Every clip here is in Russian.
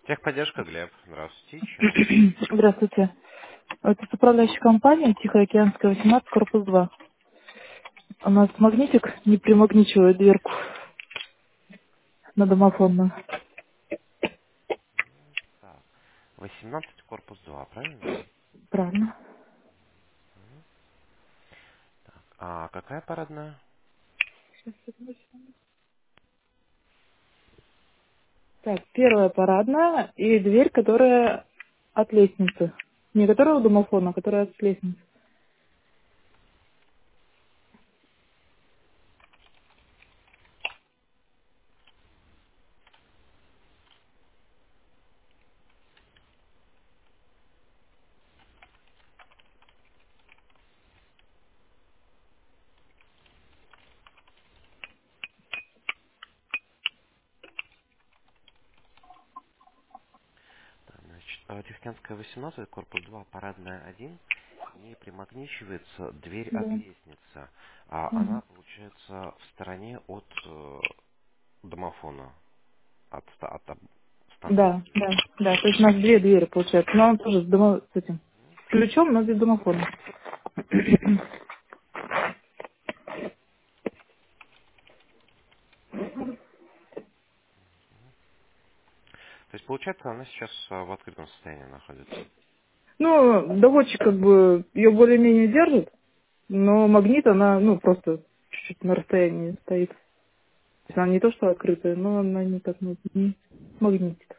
Техподдержка, Глеб. Здравствуйте. Чем могу помочь? Здравствуйте. Это управляющая компания Тихоокеанская, 18, корпус 2. У нас магнитик не примагничивает дверку на домофонную. Так. 18, корпус 2, правильно? Правильно. Так. А какая парадная? Так, первая парадная и дверь, которая от лестницы. Не которая у домофона, а которая от лестницы. Так, значит, Тихоокеанская 18, корпус 2, парадная 1. Не примагничивается дверь Да. от лестницы. А она, Мгм. получается, в стороне от домофона. От станции. Да, да, да. То есть у нас две двери получается. Но он тоже с этим. С ключом, но без домофона. То есть, получается, она сейчас в открытом состоянии находится. Ну, доводчик как бы ее более-менее держит, но магнит она, ну, просто чуть-чуть на расстоянии стоит. То есть она не то, что открытая, но она не так не магнитит.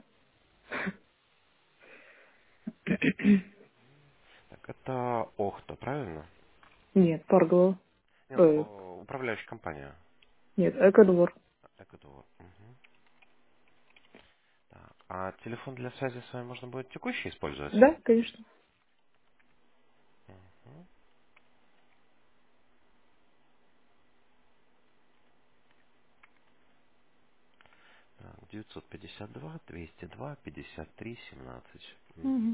Так, это Охта, правильно? Нет, Паргова. Нет, управляющая компания. Нет, Экодвор. Экотовар. Мгм. Так, а телефон для связи с вами можно будет текущий использовать? Да, конечно. Мгм. Так, 952 202 53 17. Мгм. Мгм.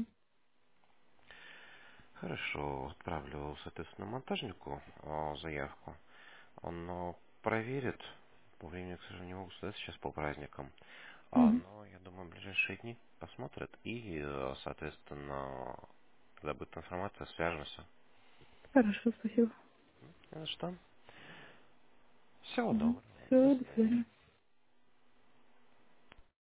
Хорошо, отправлю, соответственно, монтажнику заявку. Он проверит. По времени, к сожалению, не могу сказать сейчас по праздникам. Мгм. Но я думаю, в ближайшие дни посмотрят. И, соответственно, когда будет информация, свяжемся. Хорошо, спасибо. Не за что. Всего Угу. доброго. До Все, до свидания. свидания.